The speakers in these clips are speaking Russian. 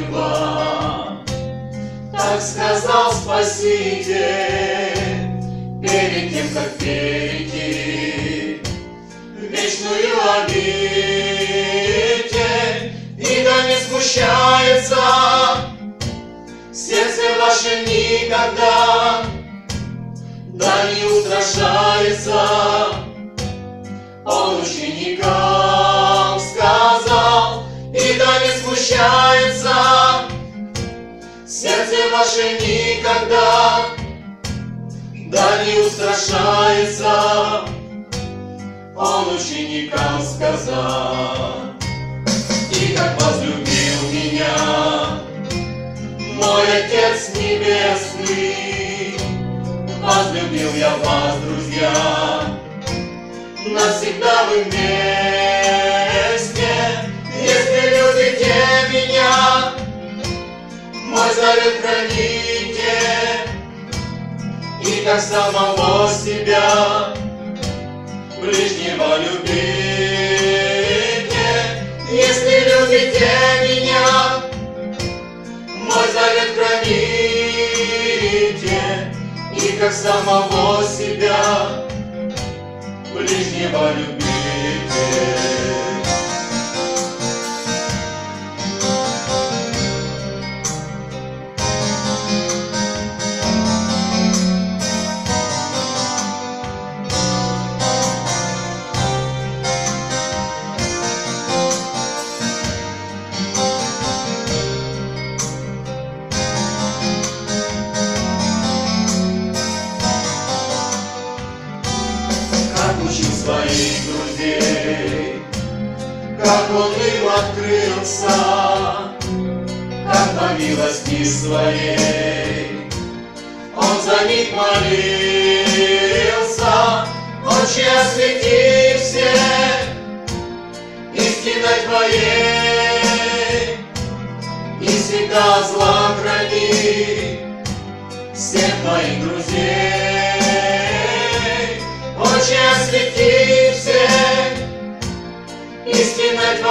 неба. Так сказал Спаситель перед тем, как перейти в вечную обитель. И да не смущается сердце ваше никогда, да не устрашается. Он ученикам сказал, и да не смущается сердце ваше никогда, да не устрашается. Он ученикам сказал. И как возлюбил меня мой Отец Небесный, возлюбил я вас, друзья, навсегда вы вместе. Если любите меня, мой завет храните, и как самого себя ближнего любите. Если любите меня, мой завет храните, и как самого себя ближнего любите. Учил своих друзей, как он им открылся, как по милости своей он за них молился. Отче, освети всех истиной Твоей, и всегда зла храни всех моих друзей. Отче, освети всех истиной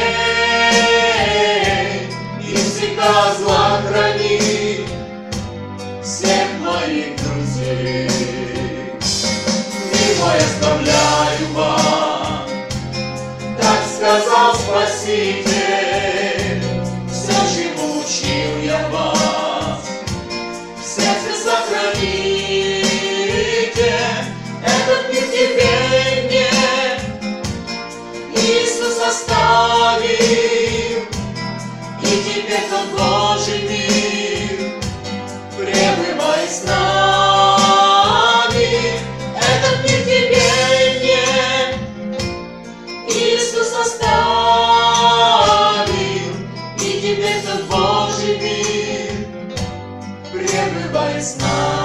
Твоей, и всегда зла храни всех моих друзей. Мир мой оставляю вам, так сказал Спаситель. Все, чему учил я вас, в сердце сохраните. Этот мир теперь мне Иисус оставил, и теперь тот Божий мир пребывай с нами. Этот мир теперь мне Иисус оставил, и теперь тот Божий мир пребывай с нами.